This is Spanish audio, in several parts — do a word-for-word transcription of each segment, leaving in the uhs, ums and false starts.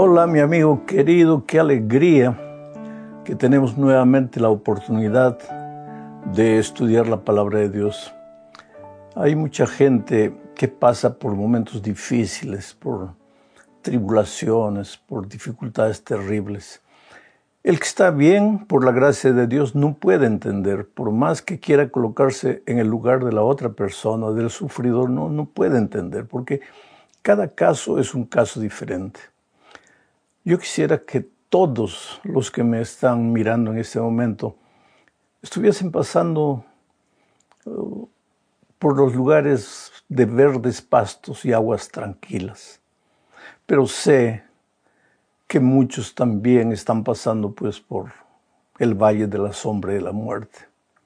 Hola, mi amigo querido, qué alegría que tenemos nuevamente la oportunidad de estudiar la palabra de Dios. Hay mucha gente que pasa por momentos difíciles, por tribulaciones, por dificultades terribles. El que está bien, por la gracia de Dios, no puede entender, por más que quiera colocarse en el lugar de la otra persona, del sufridor, no, no puede entender, porque cada caso es un caso diferente. Yo quisiera que todos los que me están mirando en este momento estuviesen pasando uh, por los lugares de verdes pastos y aguas tranquilas. Pero sé que muchos también están pasando pues por el valle de la sombra de la muerte.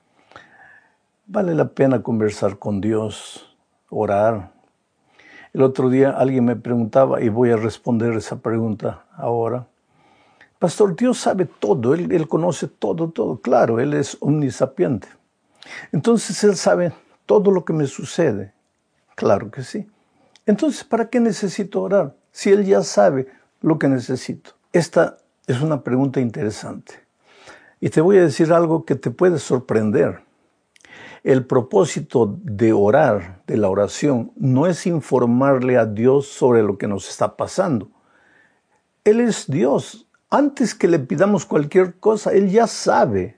Vale la pena conversar con Dios, orar. El otro día alguien me preguntaba, y voy a responder esa pregunta ahora. Pastor, Dios sabe todo, Él, Él conoce todo, todo. Claro, Él es omnisapiente. Entonces Él sabe todo lo que me sucede. Claro que sí. Entonces, ¿para qué necesito orar? Si Él ya sabe lo que necesito. Esta es una pregunta interesante. Y te voy a decir algo que te puede sorprender. El propósito de orar, de la oración, no es informarle a Dios sobre lo que nos está pasando. Él es Dios. Antes que le pidamos cualquier cosa, Él ya sabe.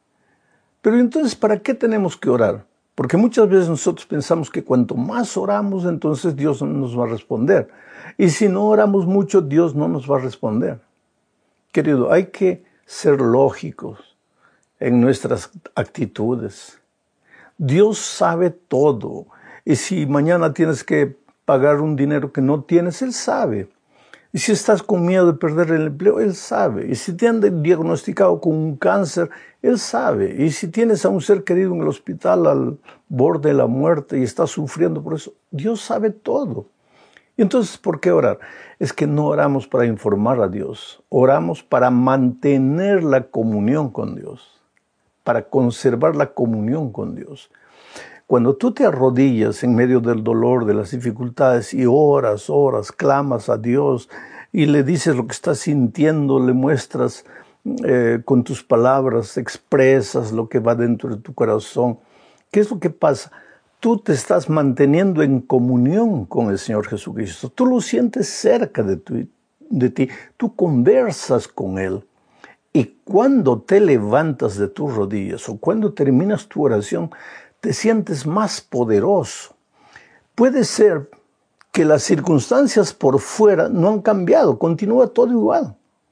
Pero entonces, ¿para qué tenemos que orar? Porque muchas veces nosotros pensamos que cuanto más oramos, entonces Dios no nos va a responder. Y si no oramos mucho, Dios no nos va a responder. Querido, hay que ser lógicos en nuestras actitudes. Dios sabe todo. Y si mañana tienes que pagar un dinero que no tienes, Él sabe. Y si estás con miedo de perder el empleo, Él sabe. Y si te han diagnosticado con un cáncer, Él sabe. Y si tienes a un ser querido en el hospital al borde de la muerte y estás sufriendo por eso, Dios sabe todo. Y entonces, ¿por qué orar? Es que no oramos para informar a Dios. Oramos para mantener la comunión con Dios. Para conservar la comunión con Dios. Cuando tú te arrodillas en medio del dolor, de las dificultades y oras, oras, clamas a Dios y le dices lo que estás sintiendo, le muestras eh, con tus palabras, expresas lo que va dentro de tu corazón. ¿Qué es lo que pasa? Tú te estás manteniendo en comunión con el Señor Jesucristo. Tú lo sientes cerca de, tu, de ti. Tú conversas con Él. Y cuando te levantas de tus rodillas o cuando terminas tu oración, te sientes más poderoso. Puede ser que las circunstancias por fuera no han cambiado, continúa todo igual.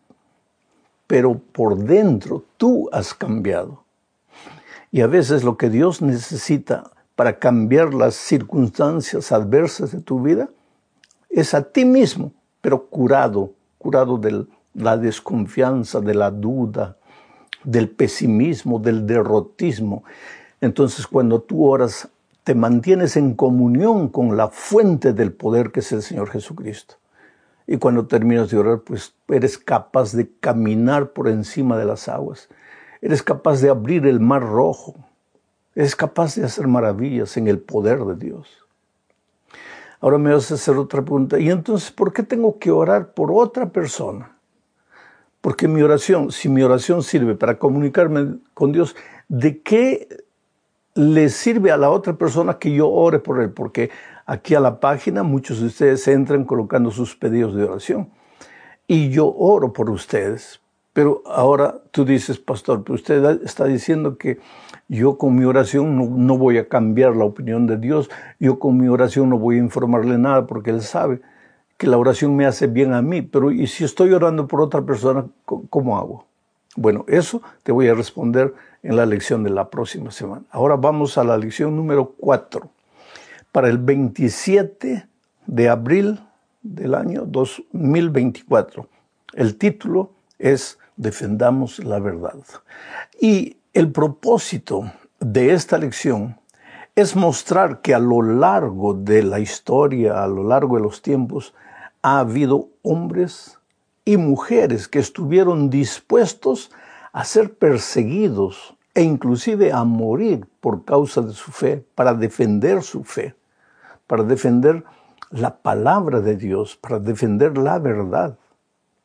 Pero por dentro tú has cambiado. Y a veces lo que Dios necesita para cambiar las circunstancias adversas de tu vida es a ti mismo, pero curado, curado del la desconfianza, de la duda, del pesimismo, del derrotismo. Entonces, cuando tú oras, te mantienes en comunión con la fuente del poder que es el Señor Jesucristo. Y cuando terminas de orar, pues eres capaz de caminar por encima de las aguas. Eres capaz de abrir el mar rojo. Eres capaz de hacer maravillas en el poder de Dios. Ahora me vas a hacer otra pregunta. ¿Y entonces por qué tengo que orar por otra persona? Porque mi oración, si mi oración sirve para comunicarme con Dios, ¿de qué le sirve a la otra persona que yo ore por él? Porque aquí a la página muchos de ustedes entran colocando sus pedidos de oración. Y yo oro por ustedes. Pero ahora tú dices, pastor, pero usted está diciendo que yo con mi oración no, no voy a cambiar la opinión de Dios. Yo con mi oración no voy a informarle nada porque Él sabe que la oración me hace bien a mí, pero ¿y si estoy orando por otra persona, cómo hago? Bueno, eso te voy a responder en la lección de la próxima semana. Ahora vamos a la lección número cuatro. Para el veintisiete de abril del año dos mil veinticuatro. El título es Defendamos la verdad. Y el propósito de esta lección es mostrar que a lo largo de la historia, a lo largo de los tiempos, ha habido hombres y mujeres que estuvieron dispuestos a ser perseguidos e inclusive a morir por causa de su fe, para defender su fe, para defender la palabra de Dios, para defender la verdad.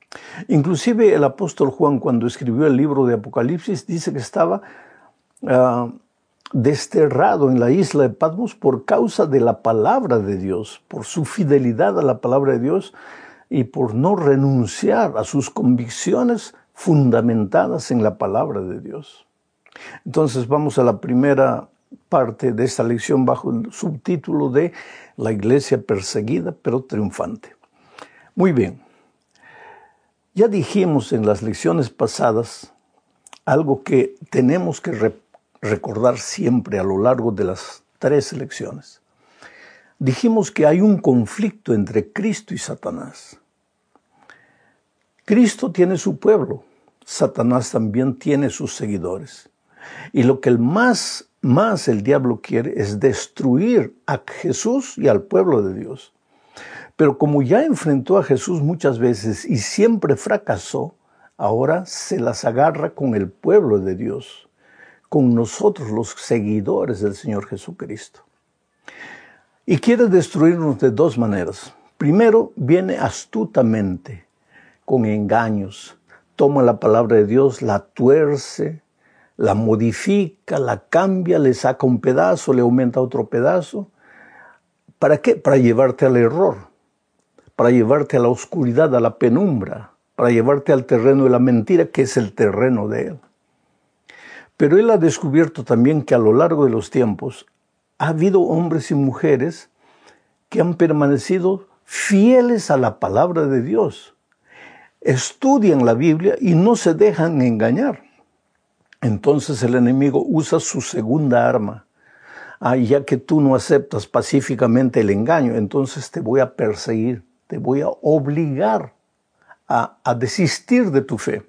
Inclusive el apóstol Juan, cuando escribió el libro de Apocalipsis, dice que estaba uh, desterrado en la isla de Patmos por causa de la palabra de Dios, por su fidelidad a la palabra de Dios y por no renunciar a sus convicciones fundamentadas en la palabra de Dios. Entonces vamos a la primera parte de esta lección bajo el subtítulo de La iglesia perseguida pero triunfante. Muy bien, ya dijimos en las lecciones pasadas algo que tenemos que re- recordar siempre a lo largo de las tres lecciones. Dijimos que hay un conflicto entre Cristo y Satanás. Cristo tiene su pueblo, Satanás también tiene sus seguidores. Y lo que el más, más el diablo quiere es destruir a Jesús y al pueblo de Dios. Pero como ya enfrentó a Jesús muchas veces y siempre fracasó, ahora se las agarra con el pueblo de Dios, con nosotros los seguidores del Señor Jesucristo. Y quiere destruirnos de dos maneras. Primero, viene astutamente, con engaños. Toma la palabra de Dios, la tuerce, la modifica, la cambia, le saca un pedazo, le aumenta otro pedazo. ¿Para qué? Para llevarte al error, para llevarte a la oscuridad, a la penumbra, para llevarte al terreno de la mentira, que es el terreno de él. Pero él ha descubierto también que a lo largo de los tiempos ha habido hombres y mujeres que han permanecido fieles a la palabra de Dios. Estudian la Biblia y no se dejan engañar. Entonces el enemigo usa su segunda arma. Ah, ya que tú no aceptas pacíficamente el engaño, entonces te voy a perseguir, te voy a obligar a, a desistir de tu fe.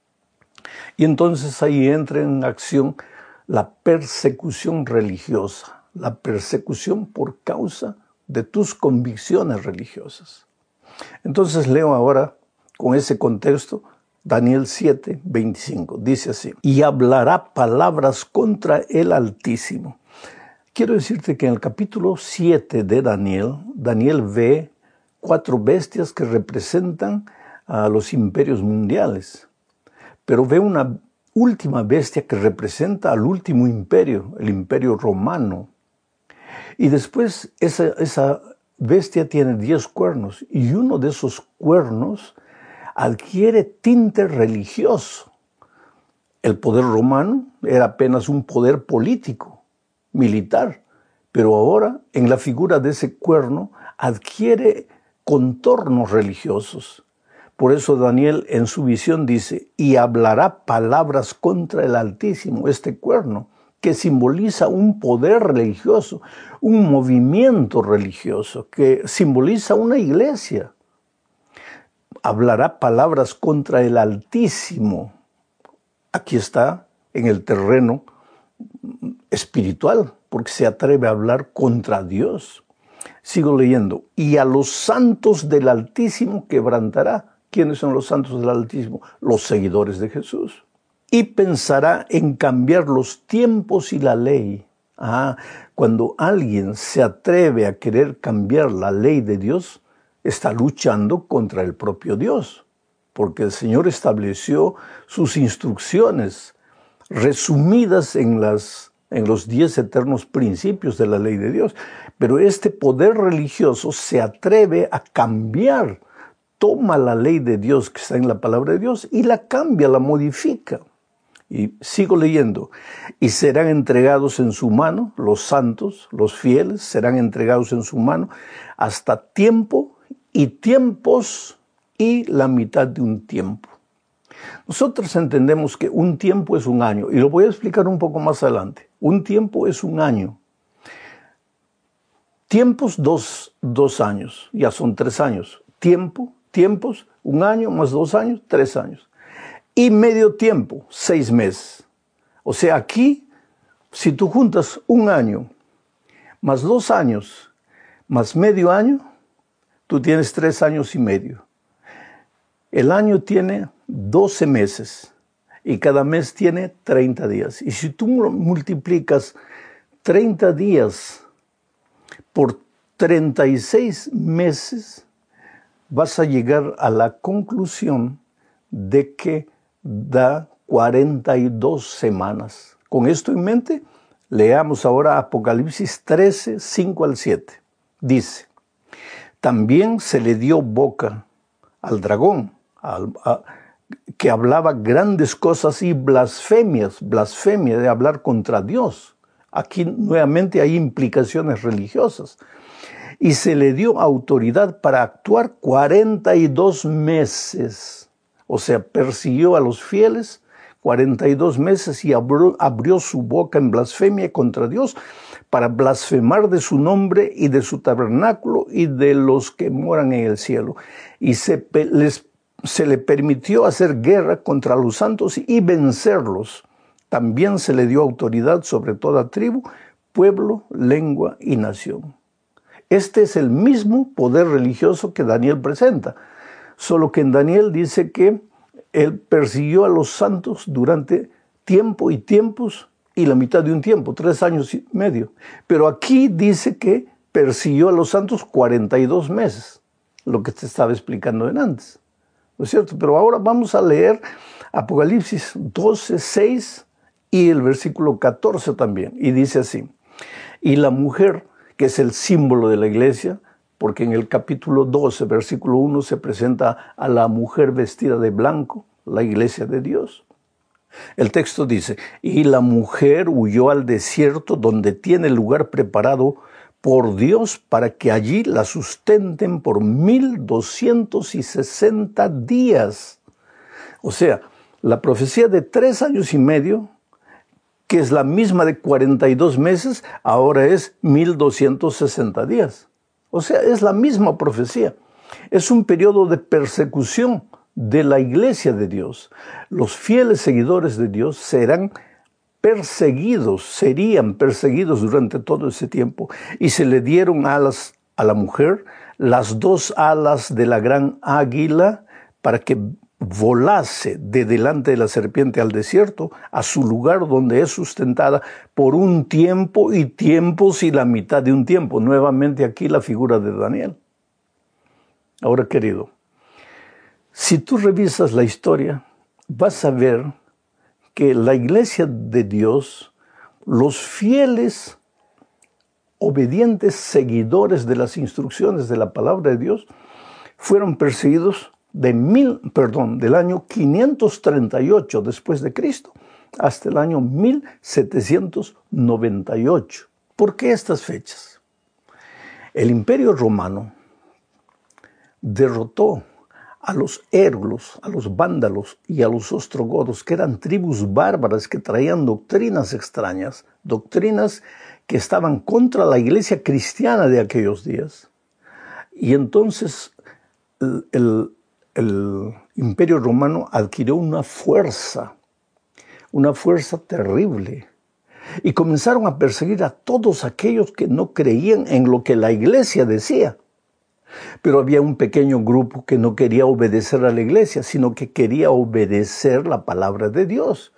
Y entonces ahí entra en acción la persecución religiosa, la persecución por causa de tus convicciones religiosas. Entonces leo ahora, con ese contexto, Daniel siete, veinticinco. Dice así: y hablará palabras contra el Altísimo. Quiero decirte que en el capítulo siete de Daniel, Daniel ve cuatro bestias que representan a los imperios mundiales. Pero ve una última bestia que representa al último imperio, el imperio romano. Y después esa, esa bestia tiene diez cuernos y uno de esos cuernos adquiere tinte religioso. El poder romano era apenas un poder político, militar, pero ahora en la figura de ese cuerno adquiere contornos religiosos. Por eso Daniel en su visión dice: y hablará palabras contra el Altísimo, este cuerno, que simboliza un poder religioso, un movimiento religioso, que simboliza una iglesia. Hablará palabras contra el Altísimo. Aquí está en el terreno espiritual, porque se atreve a hablar contra Dios. Sigo leyendo. Y a los santos del Altísimo quebrantará. ¿Quiénes son los santos del Altísimo? Los seguidores de Jesús. Y pensará en cambiar los tiempos y la ley. Ah, cuando alguien se atreve a querer cambiar la ley de Dios, está luchando contra el propio Dios, porque el Señor estableció sus instrucciones resumidas en, las, en los diez eternos principios de la ley de Dios. Pero este poder religioso se atreve a cambiar, toma la ley de Dios que está en la palabra de Dios y la cambia, la modifica. Y sigo leyendo. Y serán entregados en su mano, los santos, los fieles, serán entregados en su mano hasta tiempo y tiempos y la mitad de un tiempo. Nosotros entendemos que un tiempo es un año, y lo voy a explicar un poco más adelante. Un tiempo es un año. Tiempos, dos, dos años, ya son tres años. Tiempo, tiempos, un año más dos años, tres años. Y medio tiempo, seis meses. O sea, aquí, si tú juntas un año, más dos años, más medio año, tú tienes tres años y medio. El año tiene doce meses y cada mes tiene treinta días. Y si tú multiplicas treinta días por treinta y seis meses, vas a llegar a la conclusión de que da cuarenta y dos semanas. Con esto en mente, leamos ahora Apocalipsis trece, cinco al siete. Dice, también se le dio boca al dragón, al, a, que hablaba grandes cosas y blasfemias, blasfemia de hablar contra Dios. Aquí nuevamente hay implicaciones religiosas. Y se le dio autoridad para actuar cuarenta y dos meses. O sea, persiguió a los fieles cuarenta y dos meses y abrió, abrió su boca en blasfemia contra Dios para blasfemar de su nombre y de su tabernáculo y de los que moran en el cielo. Y se, les, se le permitió hacer guerra contra los santos y vencerlos. También se le dio autoridad sobre toda tribu, pueblo, lengua y nación. Este es el mismo poder religioso que Daniel presenta, solo que en Daniel dice que él persiguió a los santos durante tiempo y tiempos y la mitad de un tiempo, tres años y medio. Pero aquí dice que persiguió a los santos cuarenta y dos meses, lo que te estaba explicando en antes, ¿no es cierto? Pero ahora vamos a leer Apocalipsis doce, seis y el versículo catorce también, y dice así, y la mujer, que es el símbolo de la iglesia, porque en el capítulo doce, versículo uno, se presenta a la mujer vestida de blanco, la iglesia de Dios. El texto dice, y la mujer huyó al desierto donde tiene lugar preparado por Dios para que allí la sustenten por mil doscientos y sesenta días. O sea, la profecía de tres años y medio, que es la misma de cuarenta y dos meses, ahora es mil doscientos sesenta días. O sea, es la misma profecía. Es un periodo de persecución de la iglesia de Dios. Los fieles seguidores de Dios serán perseguidos, serían perseguidos durante todo ese tiempo. Y se le dieron alas a la mujer, las dos alas de la gran águila, para que volase de delante de la serpiente al desierto, a su lugar donde es sustentada por un tiempo y tiempos y la mitad de un tiempo. Nuevamente aquí la figura de Daniel. Ahora, querido, si tú revisas la historia, vas a ver que la iglesia de Dios, los fieles, obedientes seguidores de las instrucciones de la palabra de Dios, fueron perseguidos de mil, perdón, del año quinientos treinta y ocho después de Cristo hasta el año mil setecientos noventa y ocho. ¿Por qué estas fechas? El Imperio Romano derrotó a los érgulos, a los vándalos y a los ostrogodos, que eran tribus bárbaras que traían doctrinas extrañas, doctrinas que estaban contra la iglesia cristiana de aquellos días. Y entonces el, el el Imperio Romano adquirió una fuerza, una fuerza terrible. Y comenzaron a perseguir a todos aquellos que no creían en lo que la iglesia decía. Pero había un pequeño grupo que no quería obedecer a la iglesia, sino que quería obedecer la palabra de Dios.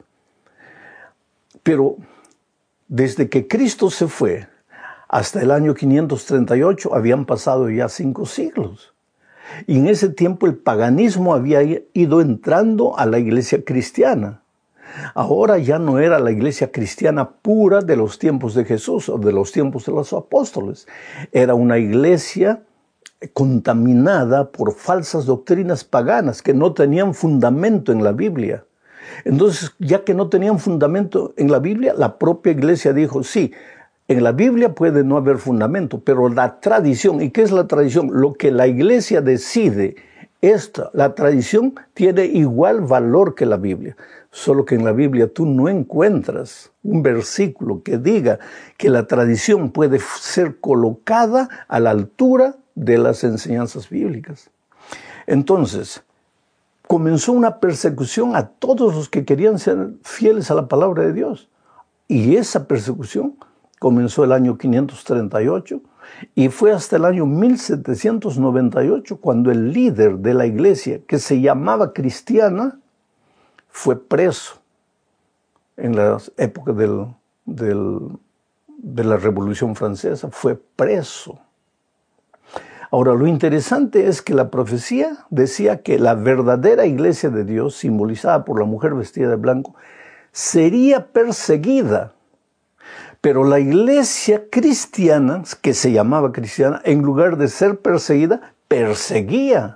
Pero desde que Cristo se fue hasta el año quinientos treinta y ocho, habían pasado ya cinco siglos. Y en ese tiempo el paganismo había ido entrando a la iglesia cristiana. Ahora ya no era la iglesia cristiana pura de los tiempos de Jesús o de los tiempos de los apóstoles. Era una iglesia contaminada por falsas doctrinas paganas que no tenían fundamento en la Biblia. Entonces, ya que no tenían fundamento en la Biblia, la propia iglesia dijo, sí, en la Biblia puede no haber fundamento, pero la tradición, ¿y qué es la tradición? Lo que la iglesia decide, esta, la tradición tiene igual valor que la Biblia, solo que en la Biblia tú no encuentras un versículo que diga que la tradición puede ser colocada a la altura de las enseñanzas bíblicas. Entonces, comenzó una persecución a todos los que querían ser fieles a la palabra de Dios, y esa persecución comenzó el año quinientos treinta y ocho y fue hasta el año mil setecientos noventa y ocho cuando el líder de la iglesia, que se llamaba cristiana, fue preso en la época del, del, de la Revolución Francesa, fue preso. Ahora, lo interesante es que la profecía decía que la verdadera iglesia de Dios, simbolizada por la mujer vestida de blanco, sería perseguida. Pero la iglesia cristiana, que se llamaba cristiana, en lugar de ser perseguida, perseguía.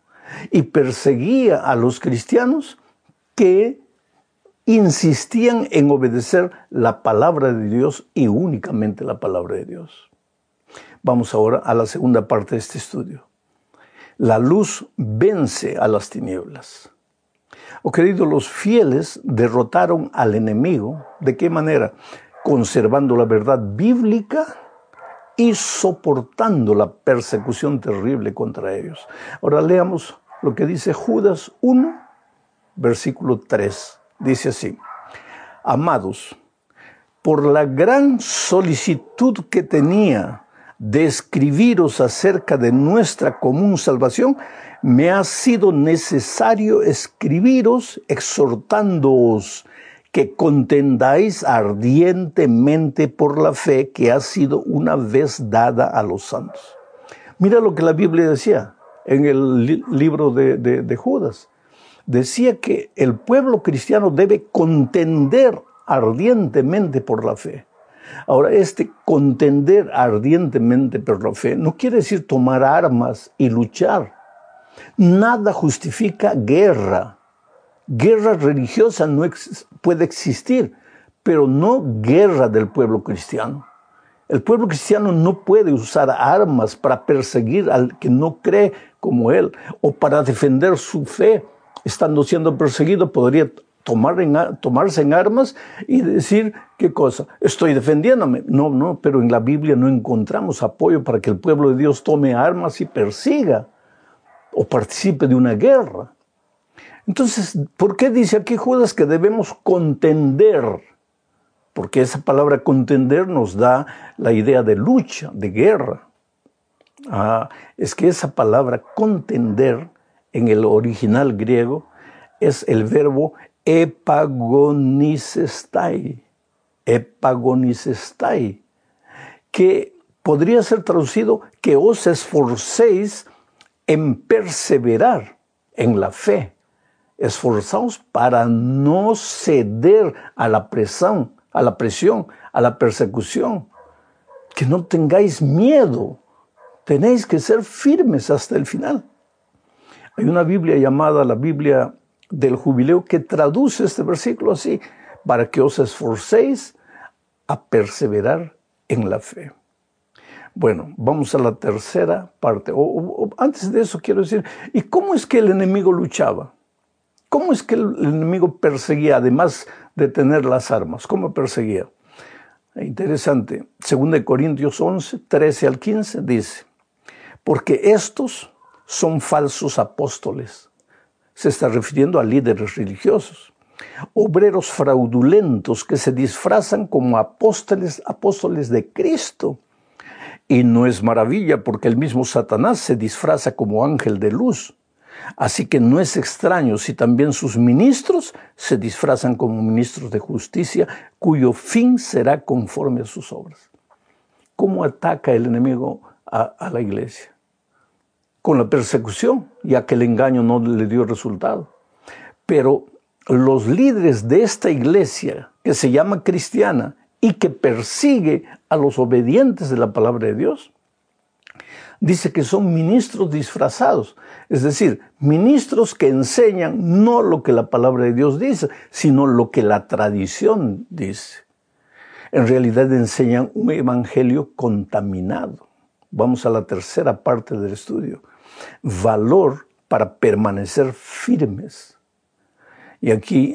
Y perseguía a los cristianos que insistían en obedecer la palabra de Dios y únicamente la palabra de Dios. Vamos ahora a la segunda parte de este estudio. La luz vence a las tinieblas. Oh, queridos, los fieles derrotaron al enemigo. ¿De qué manera? Conservando la verdad bíblica y soportando la persecución terrible contra ellos. Ahora leamos lo que dice Judas uno, versículo tres. Dice así: Amados, por la gran solicitud que tenía de escribiros acerca de nuestra común salvación, me ha sido necesario escribiros exhortándoos que contendáis ardientemente por la fe que ha sido una vez dada a los santos. Mira lo que la Biblia decía en el li- libro de, de, de Judas. Decía que el pueblo cristiano debe contender ardientemente por la fe. Ahora, este contender ardientemente por la fe no quiere decir tomar armas y luchar. Nada justifica guerra. Guerra religiosa no ex- puede existir, pero no guerra del pueblo cristiano. El pueblo cristiano no puede usar armas para perseguir al que no cree como él o para defender su fe. Estando siendo perseguido, podría tomar en, tomarse en armas y decir, ¿qué cosa? Estoy defendiéndome. No, no, pero en la Biblia no encontramos apoyo para que el pueblo de Dios tome armas y persiga o participe de una guerra. Entonces, ¿por qué dice aquí Judas que debemos contender? Porque esa palabra contender nos da la idea de lucha, de guerra. Ah, es que esa palabra contender en el original griego es el verbo epagonisestai, epagonisestai, que podría ser traducido que os esforcéis en perseverar en la fe. Esforzaos para no ceder a la presión, a la presión, a la persecución. Que no tengáis miedo. Tenéis que ser firmes hasta el final. Hay una Biblia llamada la Biblia del Jubileo que traduce este versículo así: para que os esforcéis a perseverar en la fe. Bueno, vamos a la tercera parte. O, o, o, antes de eso quiero decir, ¿y cómo es que el enemigo luchaba? ¿Cómo es que el enemigo perseguía, además de tener las armas? ¿Cómo perseguía? Interesante. Segunda de Corintios once, trece al quince dice: porque estos son falsos apóstoles. Se está refiriendo a líderes religiosos. Obreros fraudulentos que se disfrazan como apóstoles, apóstoles de Cristo. Y no es maravilla, porque el mismo Satanás se disfraza como ángel de luz. Así que no es extraño si también sus ministros se disfrazan como ministros de justicia, cuyo fin será conforme a sus obras. ¿Cómo ataca el enemigo a, a la iglesia? Con la persecución, ya que el engaño no le dio resultado. Pero los líderes de esta iglesia, que se llama cristiana y que persigue a los obedientes de la palabra de Dios, dice que son ministros disfrazados, es decir, ministros que enseñan no lo que la palabra de Dios dice, sino lo que la tradición dice. En realidad enseñan un evangelio contaminado. Vamos a la tercera parte del estudio. Valor para permanecer firmes. Y aquí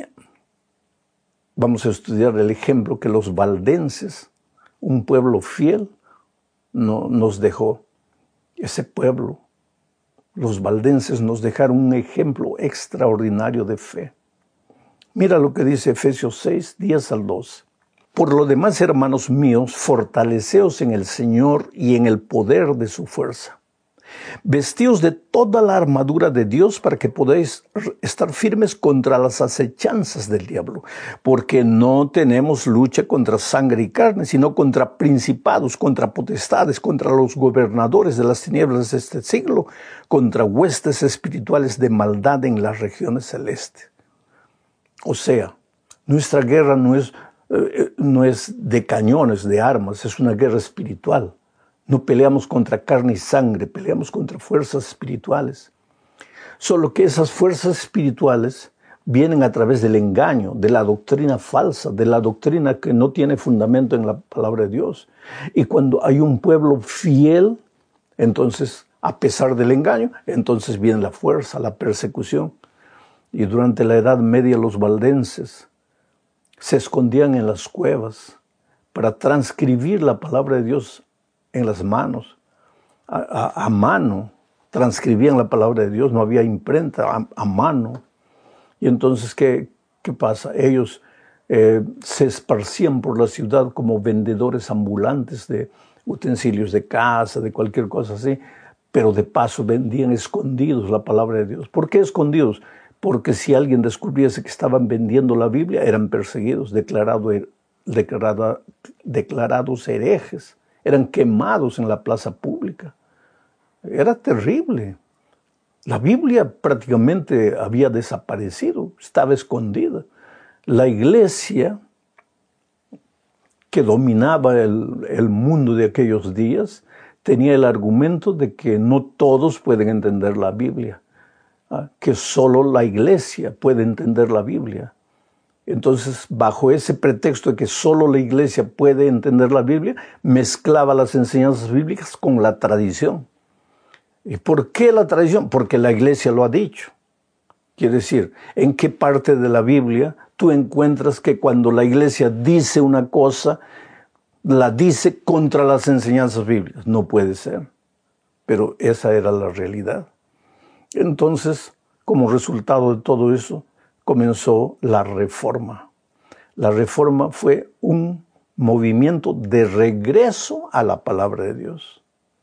vamos a estudiar el ejemplo que los valdenses, un pueblo fiel, no, nos dejó. Ese pueblo, los valdenses, nos dejaron un ejemplo extraordinario de fe. Mira lo que dice Efesios seis, diez al doce. Por lo demás, hermanos míos, fortaleceos en el Señor y en el poder de su fuerza. Vestíos de toda la armadura de Dios para que podáis estar firmes contra las acechanzas del diablo, porque no tenemos lucha contra sangre y carne, sino contra principados, contra potestades, contra los gobernadores de las tinieblas de este siglo, contra huestes espirituales de maldad en las regiones celestes. O sea, nuestra guerra no es, eh, no es de cañones, de armas, es una guerra espiritual. No peleamos contra carne y sangre, peleamos contra fuerzas espirituales. Solo que esas fuerzas espirituales vienen a través del engaño, de la doctrina falsa, de la doctrina que no tiene fundamento en la palabra de Dios. Y cuando hay un pueblo fiel, entonces, a pesar del engaño, entonces viene la fuerza, la persecución. Y durante la Edad Media los valdenses se escondían en las cuevas para transcribir la palabra de Dios en las manos, a, a, a mano, transcribían la palabra de Dios, no había imprenta, a, a mano. Y entonces, ¿qué, qué pasa? Ellos eh, se esparcían por la ciudad como vendedores ambulantes de utensilios de casa, de cualquier cosa así, pero de paso vendían escondidos la palabra de Dios. ¿Por qué escondidos? Porque si alguien descubriese que estaban vendiendo la Biblia, eran perseguidos, declarado, declarado, declarados herejes. Eran quemados en la plaza pública. Era terrible. La Biblia prácticamente había desaparecido, estaba escondida. La iglesia que dominaba el, el mundo de aquellos días tenía el argumento de que no todos pueden entender la Biblia, que solo la iglesia puede entender la Biblia. Entonces, bajo ese pretexto de que solo la iglesia puede entender la Biblia, mezclaba las enseñanzas bíblicas con la tradición. ¿Y por qué la tradición? Porque la iglesia lo ha dicho. Quiere decir, ¿en qué parte de la Biblia tú encuentras que cuando la iglesia dice una cosa, la dice contra las enseñanzas bíblicas? No puede ser. Pero esa era la realidad. Entonces, como resultado de todo eso, comenzó la Reforma. La Reforma fue un movimiento de regreso a la palabra de Dios.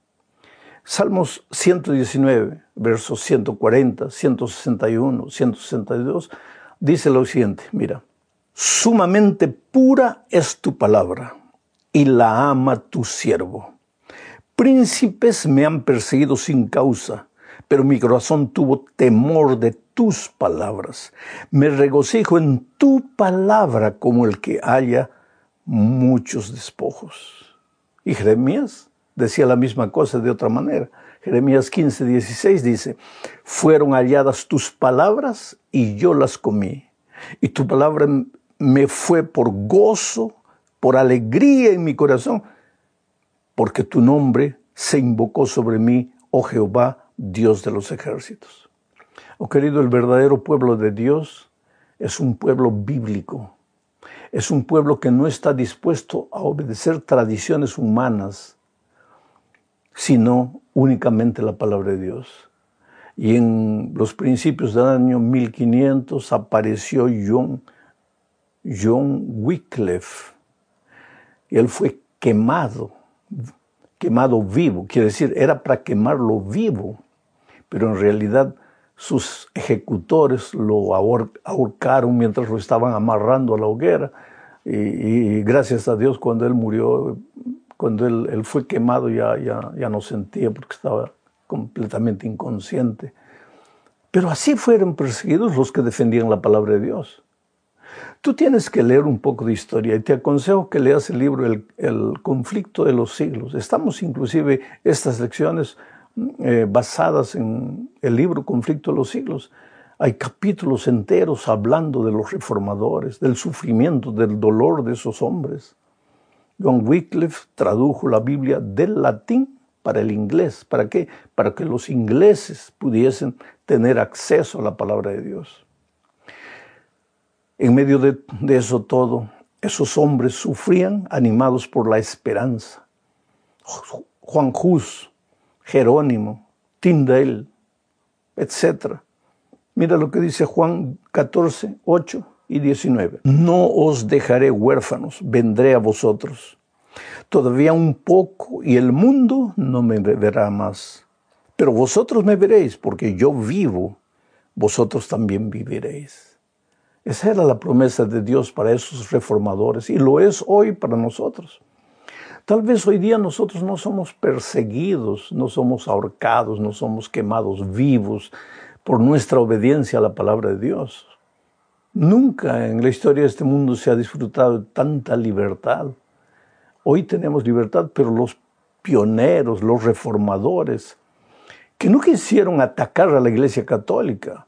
Salmos ciento diecinueve, versos ciento cuarenta, ciento sesenta y uno, ciento sesenta y dos, dice lo siguiente, mira, sumamente pura es tu palabra y la ama tu siervo. Príncipes me han perseguido sin causa, pero mi corazón tuvo temor de tus palabras. Me regocijo en tu palabra como el que halla muchos despojos. Y Jeremías decía la misma cosa de otra manera. Jeremías quince, dieciséis dice, fueron halladas tus palabras y yo las comí. Y tu palabra me fue por gozo, por alegría en mi corazón, porque tu nombre se invocó sobre mí, oh Jehová, Dios de los ejércitos. Oh querido, el verdadero pueblo de Dios es un pueblo bíblico. Es un pueblo que no está dispuesto a obedecer tradiciones humanas, sino únicamente la palabra de Dios. Y en los principios del año mil quinientos apareció John, John Wycliffe. Y él fue quemado, quemado vivo. Quiere decir, era para quemarlo vivo. Pero en realidad sus ejecutores lo ahorcaron mientras lo estaban amarrando a la hoguera. Y, y gracias a Dios, cuando él murió, cuando él, él fue quemado, ya, ya, ya no sentía porque estaba completamente inconsciente. Pero así fueron perseguidos los que defendían la palabra de Dios. Tú tienes que leer un poco de historia y te aconsejo que leas el libro El, el conflicto de los siglos. Estamos inclusive estas lecciones eh, basadas en el libro Conflicto de los siglos. Hay capítulos enteros hablando de los reformadores, del sufrimiento, del dolor de esos hombres. John Wycliffe tradujo la Biblia del latín para el inglés. ¿Para qué? Para que los ingleses pudiesen tener acceso a la palabra de Dios. En medio de, de eso todo, esos hombres sufrían animados por la esperanza. Juan Hus, Jerónimo, Tyndale, etcétera. Mira lo que dice Juan catorce, ocho y diecinueve. No os dejaré huérfanos, vendré a vosotros. Todavía un poco y el mundo no me verá más. Pero vosotros me veréis, porque yo vivo, vosotros también viviréis. Esa era la promesa de Dios para esos reformadores y lo es hoy para nosotros. Tal vez hoy día nosotros no somos perseguidos, no somos ahorcados, no somos quemados vivos por nuestra obediencia a la palabra de Dios. Nunca en la historia de este mundo se ha disfrutado de tanta libertad. Hoy tenemos libertad, pero los pioneros, los reformadores, que no quisieron atacar a la Iglesia Católica,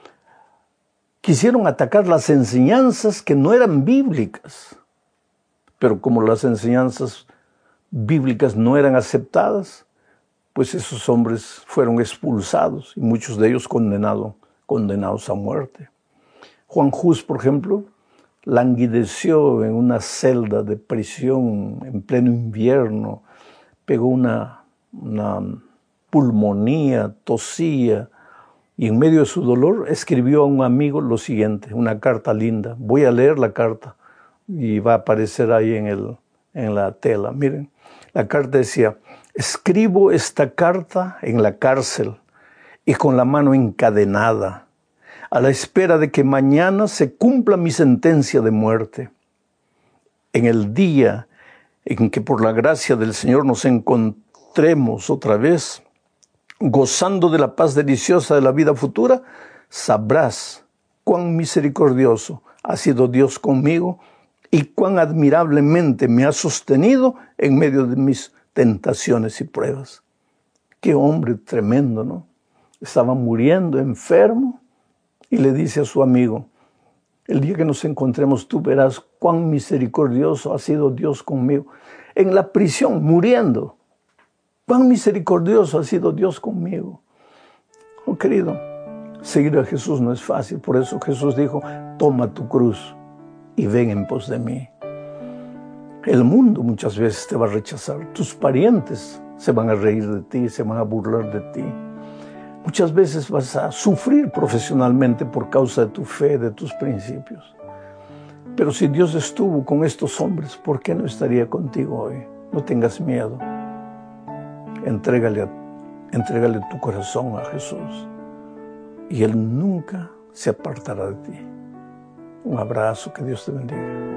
quisieron atacar las enseñanzas que no eran bíblicas. Pero como las enseñanzas bíblicas no eran aceptadas, pues esos hombres fueron expulsados y muchos de ellos condenados, condenados a muerte. Juan Hus, por ejemplo, languideció en una celda de prisión en pleno invierno, pegó una, una pulmonía, tosía, y en medio de su dolor escribió a un amigo lo siguiente, una carta linda. Voy a leer la carta y va a aparecer ahí en, el, en la tela. Miren, la carta decía: escribo esta carta en la cárcel y con la mano encadenada, a la espera de que mañana se cumpla mi sentencia de muerte. En el día en que por la gracia del Señor nos encontremos otra vez, gozando de la paz deliciosa de la vida futura, sabrás cuán misericordioso ha sido Dios conmigo y cuán admirablemente me ha sostenido en medio de mis tentaciones y pruebas. Qué hombre tremendo, ¿no? Estaba muriendo, enfermo, y le dice a su amigo: el día que nos encontremos tú verás cuán misericordioso ha sido Dios conmigo. En la prisión, muriendo, cuán misericordioso ha sido Dios conmigo. Oh, querido, seguir a Jesús no es fácil. Por eso Jesús dijo: toma tu cruz y ven en pos de mí. El mundo muchas veces te va a rechazar. Tus parientes se van a reír de ti, se van a burlar de ti. Muchas veces vas a sufrir profesionalmente por causa de tu fe, de tus principios. Pero si Dios estuvo con estos hombres, ¿por qué no estaría contigo hoy? No tengas miedo. Entrégale, a, entrégale tu corazón a Jesús y Él nunca se apartará de ti. Un abrazo, que Dios te bendiga.